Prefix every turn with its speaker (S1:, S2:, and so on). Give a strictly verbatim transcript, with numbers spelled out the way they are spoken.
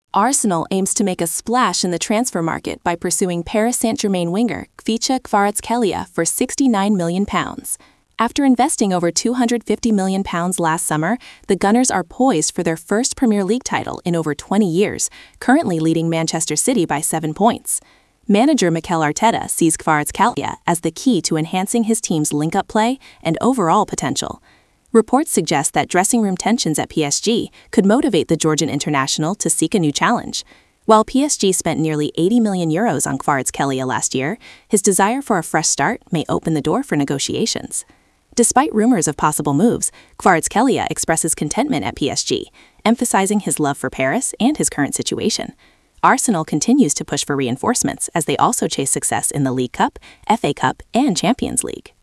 S1: Arsenal aims to make a splash in the transfer market by pursuing Paris Saint-Germain winger Khvicha Kvaratskhelia for sixty-nine million pounds. After investing over two hundred fifty million pounds last summer, the Gunners are poised for their first Premier League title in over twenty years, currently leading Manchester City by seven points. Manager Mikel Arteta sees Kvaratskhelia as the key to enhancing his team's link-up play and overall potential. Reports suggest that dressing room tensions at P S G could motivate the Georgian international to seek a new challenge. While P S G spent nearly eighty million euros on Kvaratskhelia last year, his desire for a fresh start may open the door for negotiations. Despite rumors of possible moves, Kvaratskhelia expresses contentment at P S G, emphasizing his love for Paris and his current situation. Arsenal continues to push for reinforcements as they also chase success in the League Cup, F A Cup, and Champions League.